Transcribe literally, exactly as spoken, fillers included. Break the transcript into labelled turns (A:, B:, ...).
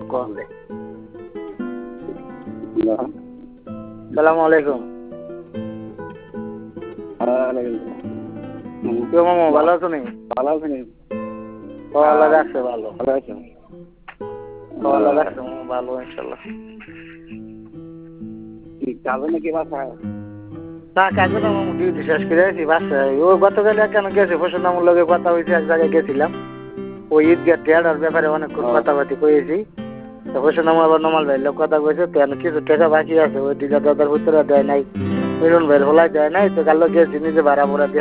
A: call দে সালামু আলাইকুম কেউ মামা ভালো আছো নি
B: ভালো আছো নি
A: আল্লাহ রাখছে ভালো
B: ভালো আছো
A: আল্লাহ রাখছে মামা ভালো ইনশাল্লাহ
B: যাবে নাকি বাসায়
A: না কাজে না মামু ডিউটি শেষ করে আছি বাসায় ও গতকাল কেন গেছে ফসলামুর লগে কথা হয়েছে এক জায়গায় গেছিলাম ওই ঈদগাহ টেয়ার ব্যাপারে অনেকক্ষণ কথাবার্তি কয়েছি তো ফসলামু আবার নমাল ভাইয়ের লোক কথা কয়েছে তো কিছু টাকা বাকি আছে ওই দিকে দাদার ভিতরে দেয় নাই মিলন ভাইয়ের হলাই দেয় নাই তো কাল গেছি নিজে ভাড়া ভরা